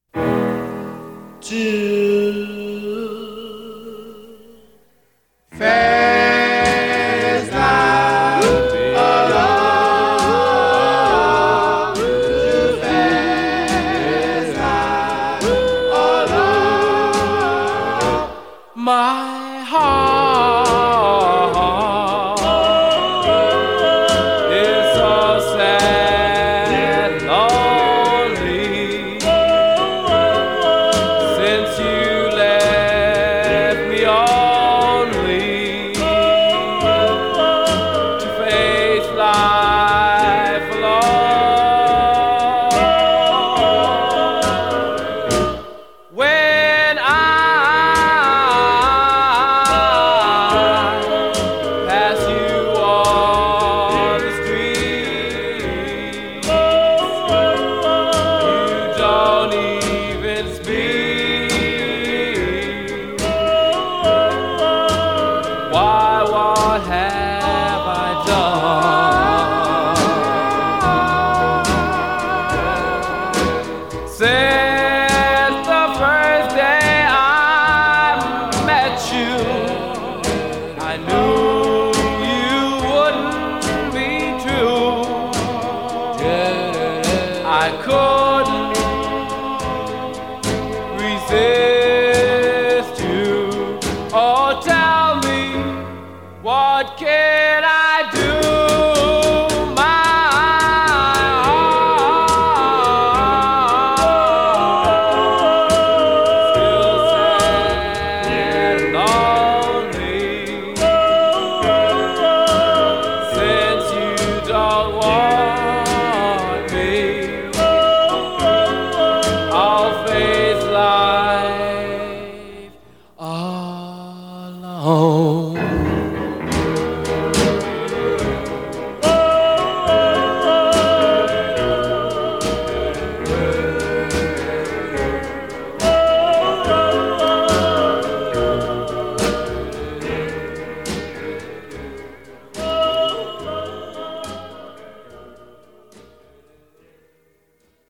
My heart is so sad and lonely since you left me only to face life alone. When I pass you on the street, you don't even speak. Why, what have I done? Since the first day I met you, I knew you wouldn't be true. I couldn't resist you. Oh, tell me, what can I do? My heart still sad and lonely since you don't want me. I'll face life alone.